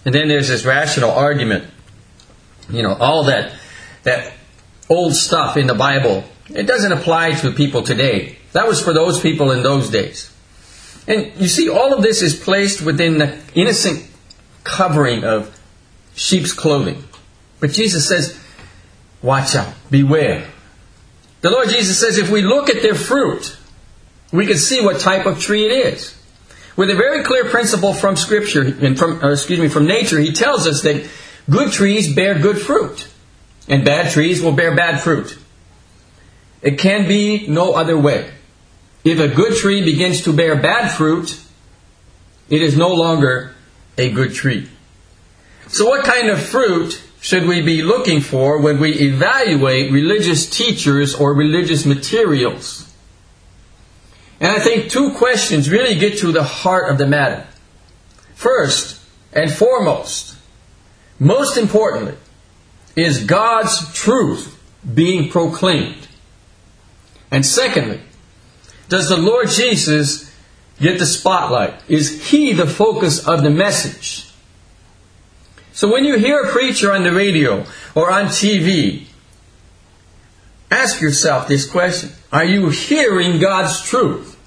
And then there's this rational argument. All that old stuff in the Bible, it doesn't apply to people today. That was for those people in those days. And you see, all of this is placed within the innocent covering of sheep's clothing. But Jesus says, watch out, beware. The Lord Jesus says if we look at their fruit, we can see what type of tree it is. With a very clear principle from Scripture, and from nature, He tells us that good trees bear good fruit, and bad trees will bear bad fruit. It can be no other way. If a good tree begins to bear bad fruit, it is no longer a good tree. So what kind of fruit should we be looking for when we evaluate religious teachers or religious materials? And I think two questions really get to the heart of the matter. First and foremost, most importantly, is God's truth being proclaimed? And secondly, does the Lord Jesus get the spotlight? Is He the focus of the message? So when you hear a preacher on the radio or on TV, ask yourself this question. Are you hearing God's truth?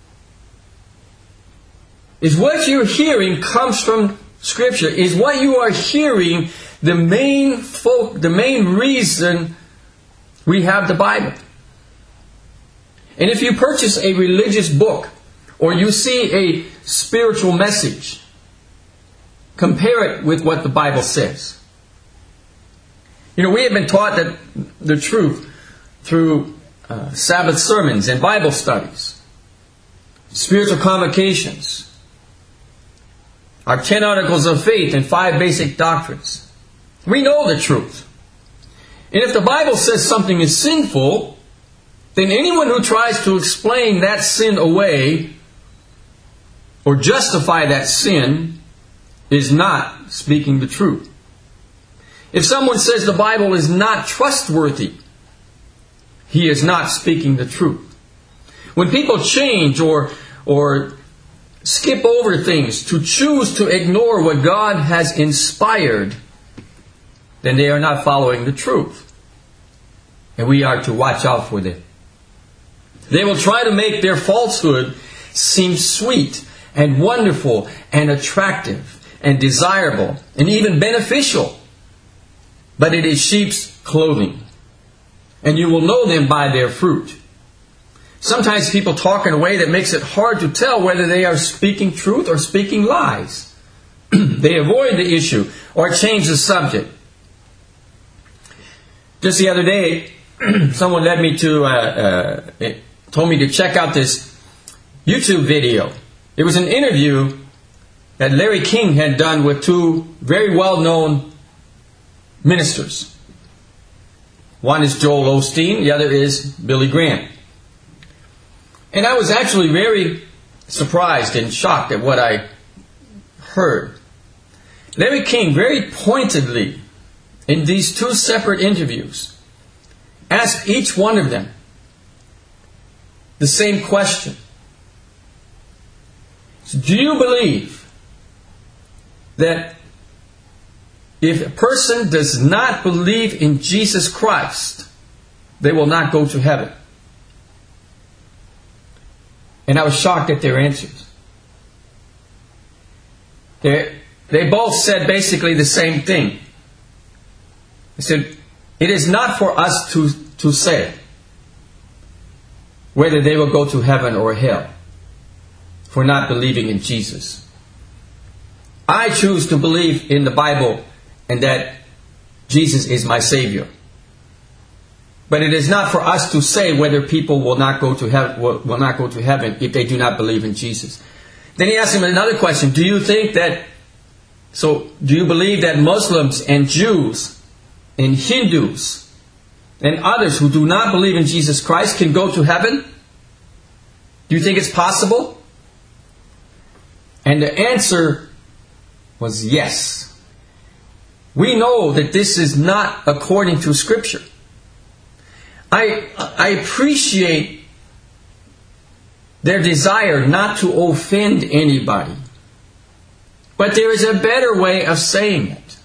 Is what you're hearing comes from Scripture? Is what you are hearing the main reason we have the Bible? And if you purchase a religious book or you see a spiritual message, compare it with what the Bible says. We have been taught that the truth through Sabbath sermons and Bible studies, spiritual convocations, our 10 articles of faith and 5 basic doctrines. We know the truth. And if the Bible says something is sinful, then anyone who tries to explain that sin away or justify that sin is not speaking the truth. If someone says the Bible is not trustworthy, he is not speaking the truth. When people change or skip over things to choose to ignore what God has inspired, then they are not following the truth. And we are to watch out for them. They will try to make their falsehood seem sweet and wonderful and attractive and desirable and even beneficial. But it is sheep's clothing. And you will know them by their fruit. Sometimes people talk in a way that makes it hard to tell whether they are speaking truth or speaking lies. They avoid the issue or change the subject. Just the other day, someone led me to, told me to check out this YouTube video. It was an interview that Larry King had done with 2 very well-known ministers. One is Joel Osteen, the other is Billy Graham. And I was actually very surprised and shocked at what I heard. Larry King very pointedly, in these 2 separate interviews, asked each one of them the same question. So, do you believe that if a person does not believe in Jesus Christ, they will not go to heaven? And I was shocked at their answers. They both said basically the same thing. They said, it is not for us to say whether they will go to heaven or hell for not believing in Jesus. I choose to believe in the Bible and that Jesus is my Savior. But it is not for us to say whether people will not go to heaven if they do not believe in Jesus. Then he asked him another question. Do you believe that Muslims and Jews and Hindus and others who do not believe in Jesus Christ can go to heaven? Do you think it's possible? And the answer was yes. We know that this is not according to Scripture. I appreciate their desire not to offend anybody. But there is a better way of saying it.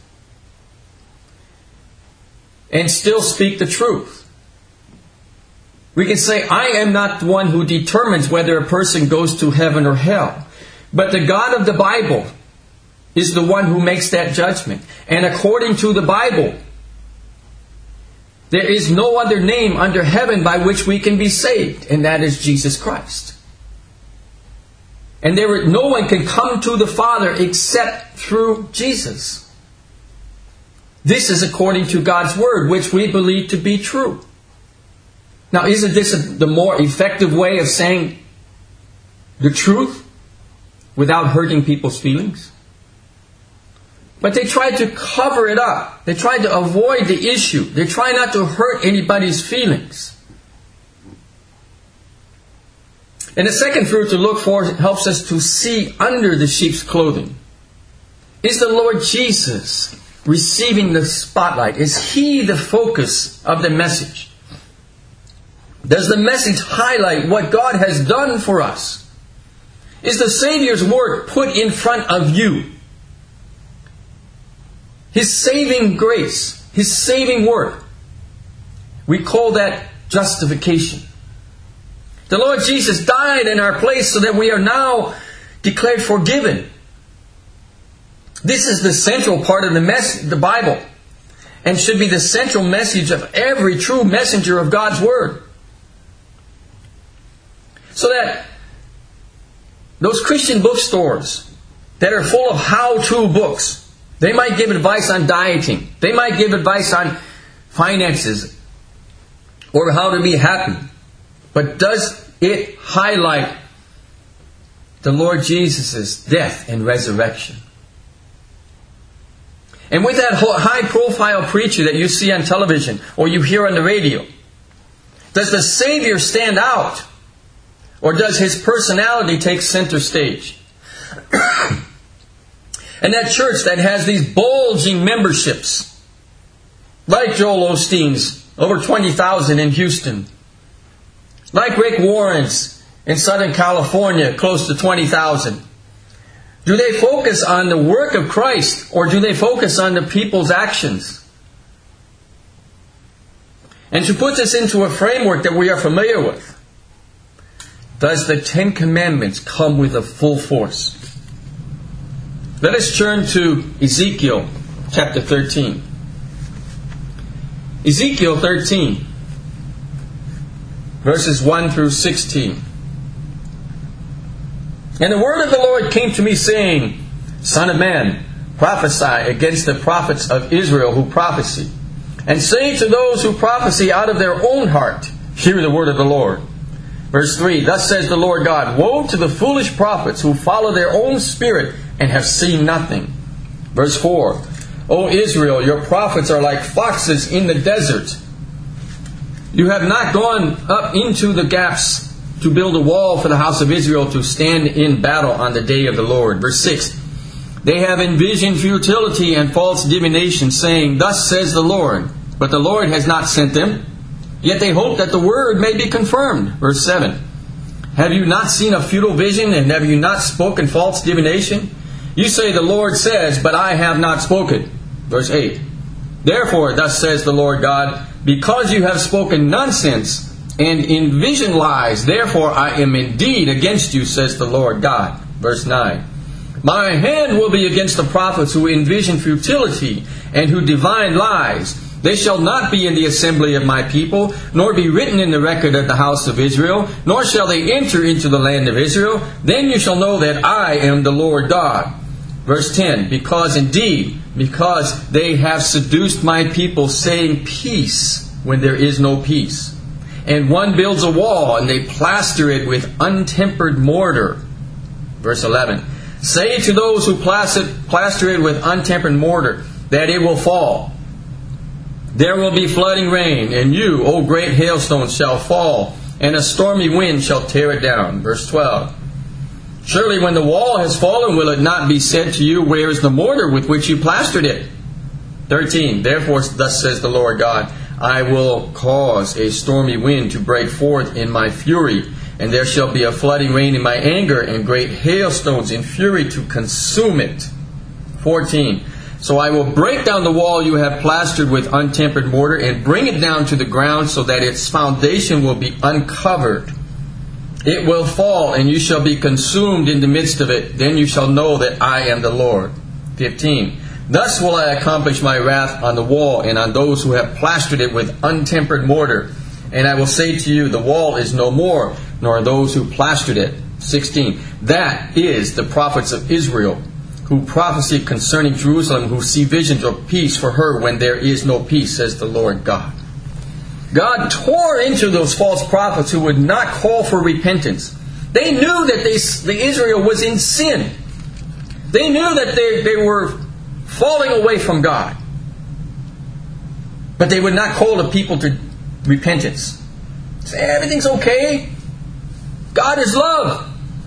And still speak the truth. We can say, I am not the one who determines whether a person goes to heaven or hell. But the God of the Bible is the one who makes that judgment. And according to the Bible, there is no other name under heaven by which we can be saved, and that is Jesus Christ. And no one can come to the Father except through Jesus. This is according to God's Word, which we believe to be true. Now, isn't this the more effective way of saying the truth without hurting people's feelings? But they tried to cover it up. They tried to avoid the issue. They try not to hurt anybody's feelings. And the second fruit to look for helps us to see under the sheep's clothing. Is the Lord Jesus receiving the spotlight? Is He the focus of the message? Does the message highlight what God has done for us? Is the Savior's work put in front of you? His saving grace, His saving work. We call that justification. The Lord Jesus died in our place so that we are now declared forgiven. This is the central part of the Bible, and should be the central message of every true messenger of God's Word. So that those Christian bookstores that are full of how-to books, they might give advice on dieting. They might give advice on finances or how to be happy. But does it highlight the Lord Jesus' death and resurrection? And with that high-profile preacher that you see on television or you hear on the radio, does the Savior stand out? Or does His personality take center stage? And that church that has these bulging memberships, like Joel Osteen's, over 20,000 in Houston, like Rick Warren's in Southern California, close to 20,000. Do they focus on the work of Christ, or do they focus on the people's actions? And to put this into a framework that we are familiar with, does the Ten Commandments come with a full force? Let us turn to Ezekiel chapter 13. Ezekiel 13, verses 1 through 16. And the word of the Lord came to me, saying, Son of man, prophesy against the prophets of Israel who prophesy, and say to those who prophesy out of their own heart, Hear the word of the Lord. Verse 3, Thus says the Lord God, Woe to the foolish prophets who follow their own spirit and have seen nothing. Verse 4, O Israel, your prophets are like foxes in the desert. You have not gone up into the gaps to build a wall for the house of Israel to stand in battle on the day of the Lord. Verse 6, They have envisioned futility and false divination, saying, Thus says the Lord. But the Lord has not sent them. Yet they hope that the word may be confirmed. Verse 7, Have you not seen a futile vision, and have you not spoken false divination? You say, The Lord says, but I have not spoken. Verse 8, Therefore, thus says the Lord God, Because you have spoken nonsense and envisioned lies, therefore I am indeed against you, says the Lord God. Verse 9, My hand will be against the prophets who envision futility and who divine lies. They shall not be in the assembly of my people, nor be written in the record of the house of Israel, nor shall they enter into the land of Israel. Then you shall know that I am the Lord God. Verse 10, Because they have seduced my people, saying peace when there is no peace. And one builds a wall, and they plaster it with untempered mortar. Verse 11, Say to those who plaster it with untempered mortar, that it will fall. There will be flooding rain, and you, O great hailstones, shall fall, and a stormy wind shall tear it down. Verse 12, Surely when the wall has fallen, will it not be said to you, Where is the mortar with which you plastered it? 13, Therefore, thus says the Lord God, I will cause a stormy wind to break forth in my fury, and there shall be a flooding rain in my anger, and great hailstones in fury to consume it. 14. So I will break down the wall you have plastered with untempered mortar and bring it down to the ground so that its foundation will be uncovered. It will fall and you shall be consumed in the midst of it. Then you shall know that I am the Lord. 15. Thus will I accomplish my wrath on the wall and on those who have plastered it with untempered mortar. And I will say to you, the wall is no more, nor those who plastered it. 16. That is the prophets of Israel, who prophesy concerning Jerusalem, who see visions of peace for her when there is no peace, says the Lord God. God tore into those false prophets who would not call for repentance. They knew that the Israel was in sin. They knew that they were falling away from God. But they would not call the people to repentance. Say, everything's okay. God is love.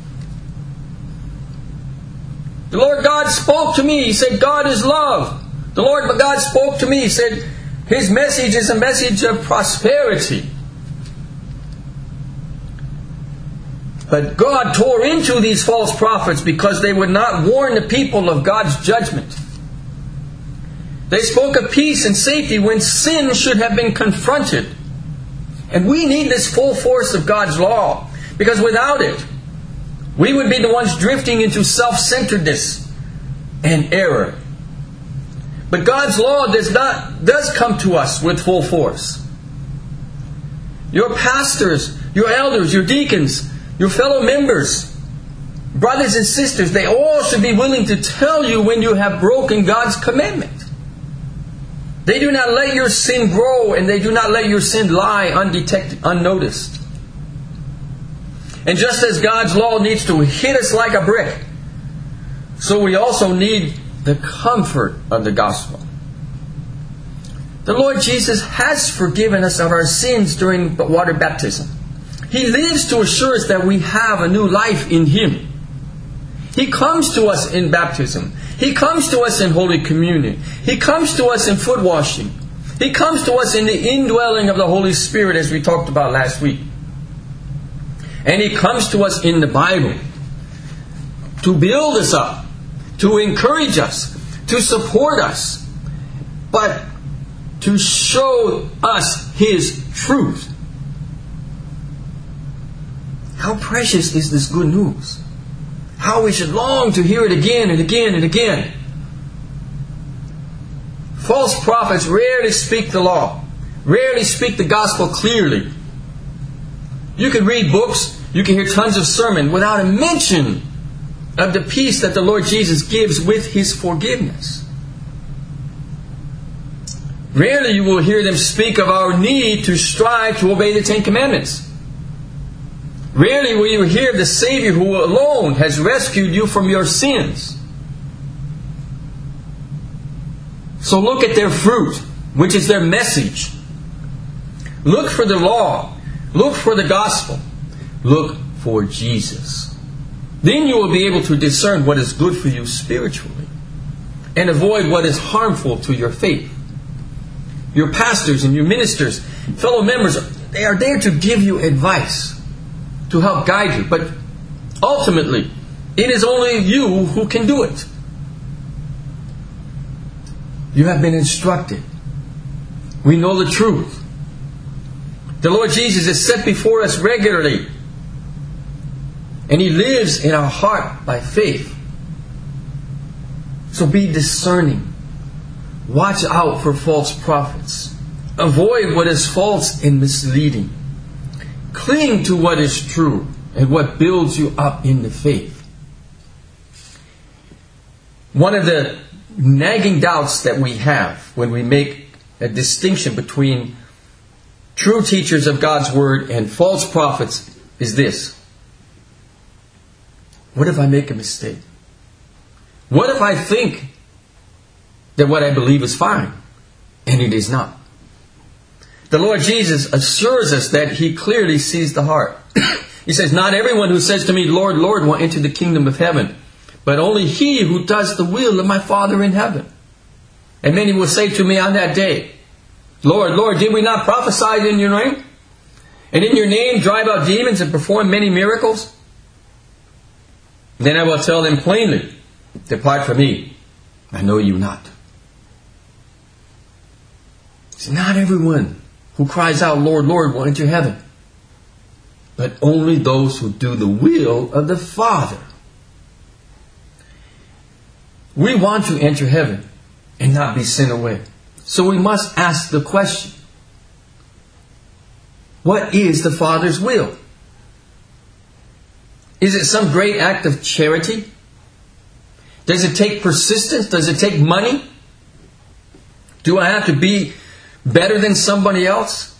The Lord God spoke to me. He said, God is love. The Lord God spoke to me. He said, His message is a message of prosperity. But God tore into these false prophets because they would not warn the people of God's judgment. They spoke of peace and safety when sin should have been confronted. And we need this full force of God's law, because without it, we would be the ones drifting into self-centeredness and error. But God's law does come to us with full force. Your pastors, your elders, your deacons, your fellow members, brothers and sisters, they all should be willing to tell you when you have broken God's commandment. They do not let your sin grow, and they do not let your sin lie undetected, unnoticed. And just as God's law needs to hit us like a brick, so we also need the comfort of the gospel. The Lord Jesus has forgiven us of our sins during water baptism. He lives to assure us that we have a new life in Him. He comes to us in baptism. He comes to us in Holy Communion. He comes to us in foot washing. He comes to us in the indwelling of the Holy Spirit, as we talked about last week. And He comes to us in the Bible to build us up, to encourage us, to support us, but to show us His truth. How precious is this good news? How we should long to hear it again and again and again. False prophets rarely speak the law, rarely speak the gospel clearly. You can read books, you can hear tons of sermon without a mention of the peace that the Lord Jesus gives with His forgiveness. Rarely you will hear them speak of our need to strive to obey the Ten Commandments. Rarely will you hear the Savior who alone has rescued you from your sins. So look at their fruit, which is their message. Look for the law. Look for the gospel. Look for Jesus. Then you will be able to discern what is good for you spiritually and avoid what is harmful to your faith. Your pastors and your ministers, fellow members, they are there to give you advice, to help guide you. But ultimately, it is only you who can do it. You have been instructed. We know the truth. The Lord Jesus is set before us regularly. And He lives in our heart by faith. So be discerning. Watch out for false prophets. Avoid what is false and misleading. Cling to what is true and what builds you up in the faith. One of the nagging doubts that we have when we make a distinction between true teachers of God's Word and false prophets is this. What if I make a mistake? What if I think that what I believe is fine and it is not? The Lord Jesus assures us that He clearly sees the heart. He says, not everyone who says to me, Lord, Lord, will enter the kingdom of heaven, but only he who does the will of my Father in heaven. And many will say to me on that day, Lord, Lord, did we not prophesy in your name? And in your name drive out demons and perform many miracles? Then I will tell them plainly, depart from me. I know you not. See, not everyone who cries out, Lord, Lord, will enter heaven, but only those who do the will of the Father. We want to enter heaven and not be sent away. So we must ask the question, what is the Father's will? Is it some great act of charity? Does it take persistence? Does it take money? Do I have to be better than somebody else?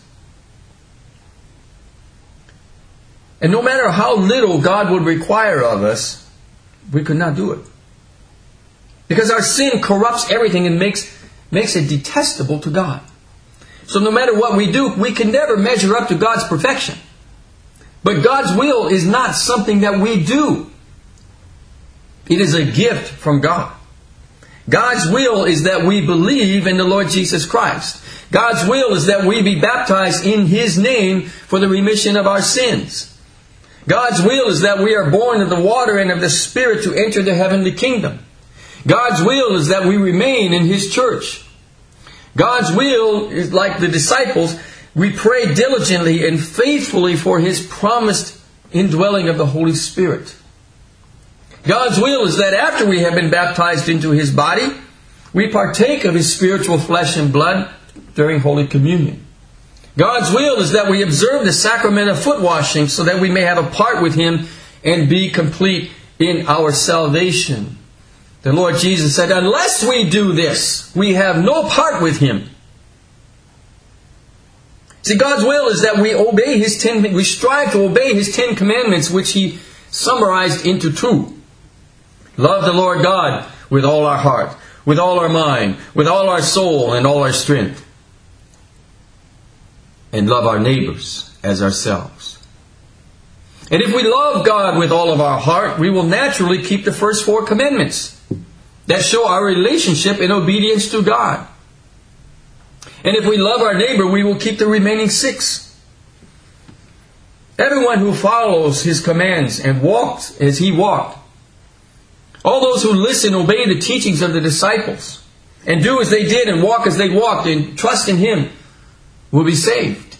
And no matter how little God would require of us, we could not do it. Because our sin corrupts everything and makes it detestable to God. So no matter what we do, we can never measure up to God's perfection. But God's will is not something that we do. It is a gift from God. God's will is that we believe in the Lord Jesus Christ. God's will is that we be baptized in His name for the remission of our sins. God's will is that we are born of the water and of the Spirit to enter the heavenly kingdom. God's will is that we remain in His church. God's will is like the disciples. We pray diligently and faithfully for His promised indwelling of the Holy Spirit. God's will is that after we have been baptized into His body, we partake of His spiritual flesh and blood during Holy Communion. God's will is that we observe the sacrament of foot washing so that we may have a part with Him and be complete in our salvation. The Lord Jesus said, unless we do this, we have no part with Him. See, God's will is that we obey we strive to obey His 10 commandments, which He summarized into 2. Love the Lord God with all our heart, with all our mind, with all our soul, and all our strength. And love our neighbors as ourselves. And if we love God with all of our heart, we will naturally keep the first 4 commandments that show our relationship in obedience to God. And if we love our neighbor, we will keep the remaining 6. Everyone who follows His commands and walks as He walked, all those who listen, obey the teachings of the disciples, and do as they did and walk as they walked and trust in Him, will be saved.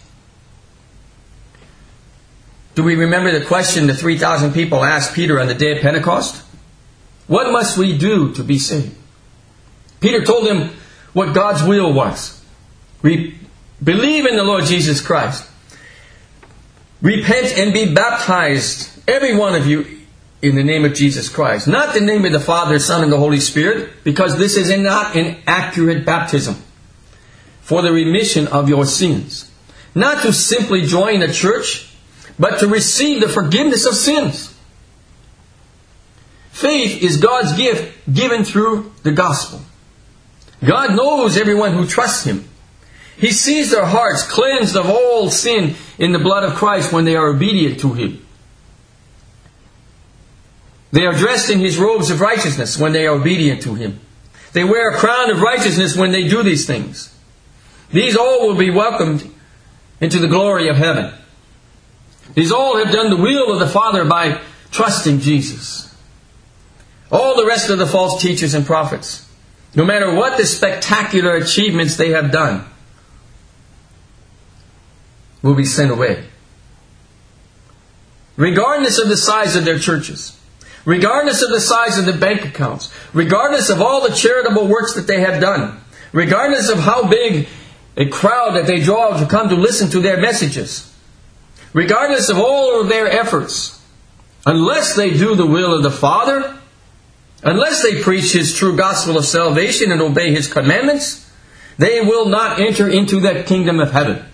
Do we remember the question the 3,000 people asked Peter on the day of Pentecost? What must we do to be saved? Peter told them what God's will was. Believe in the Lord Jesus Christ. Repent and be baptized, every one of you, in the name of Jesus Christ. Not the name of the Father, Son, and the Holy Spirit, because this is not an accurate baptism for the remission of your sins. Not to simply join a church, but to receive the forgiveness of sins. Faith is God's gift given through the gospel. God knows everyone who trusts Him. He sees their hearts cleansed of all sin in the blood of Christ when they are obedient to Him. They are dressed in His robes of righteousness when they are obedient to Him. They wear a crown of righteousness when they do these things. These all will be welcomed into the glory of heaven. These all have done the will of the Father by trusting Jesus. All the rest of the false teachers and prophets, no matter what the spectacular achievements they have done, will be sent away. Regardless of the size of their churches, regardless of the size of the bank accounts, regardless of all the charitable works that they have done, regardless of how big a crowd that they draw to come to listen to their messages, regardless of all of their efforts, unless they do the will of the Father, unless they preach His true gospel of salvation and obey His commandments, they will not enter into that kingdom of heaven.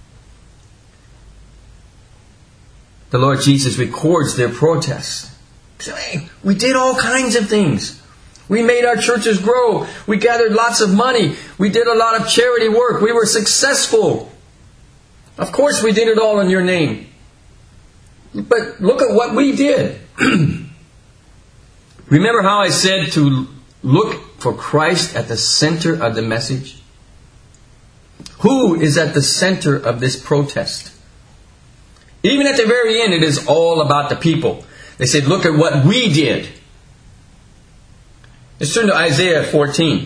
The Lord Jesus records their protests. Hey, we did all kinds of things. We made our churches grow. We gathered lots of money. We did a lot of charity work. We were successful. Of course we did it all in your name. But look at what we did. Remember how I said to look for Christ at the center of the message? Who is at the center of this protest? Even at the very end, it is all about the people. They said, look at what we did. Let's turn to Isaiah 14.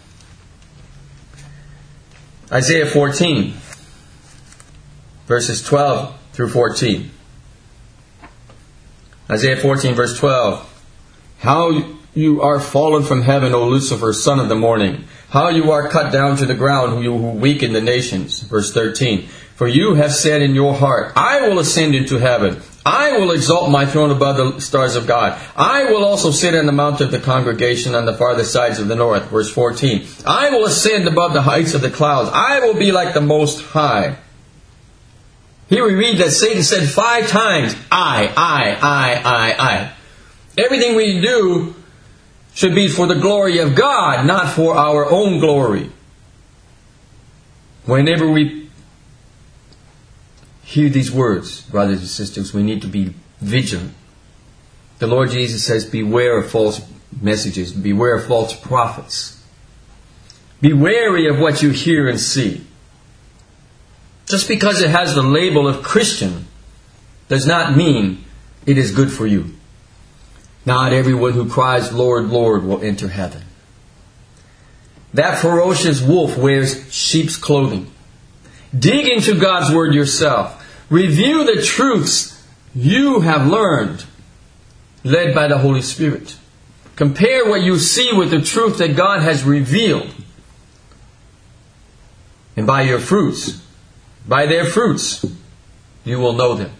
Isaiah 14, verses 12 through 14. Isaiah 14, verse 12. How you are fallen from heaven, O Lucifer, son of the morning. How you are cut down to the ground, you who weaken the nations. Verse 13. For you have said in your heart, I will ascend into heaven. I will exalt my throne above the stars of God. I will also sit on the mount of the congregation on the farther sides of the north. Verse 14. I will ascend above the heights of the clouds. I will be like the Most High. Here we read that Satan said 5 times, I. Everything we do should be for the glory of God, not for our own glory. Whenever we hear these words, brothers and sisters, we need to be vigilant. The Lord Jesus says, beware of false messages, beware of false prophets. Be wary of what you hear and see. Just because it has the label of Christian does not mean it is good for you. Not everyone who cries, Lord, Lord, will enter heaven. That ferocious wolf wears sheep's clothing. Dig into God's Word yourself. Review the truths you have learned, led by the Holy Spirit. Compare what you see with the truth that God has revealed. And by your fruits, by their fruits, you will know them.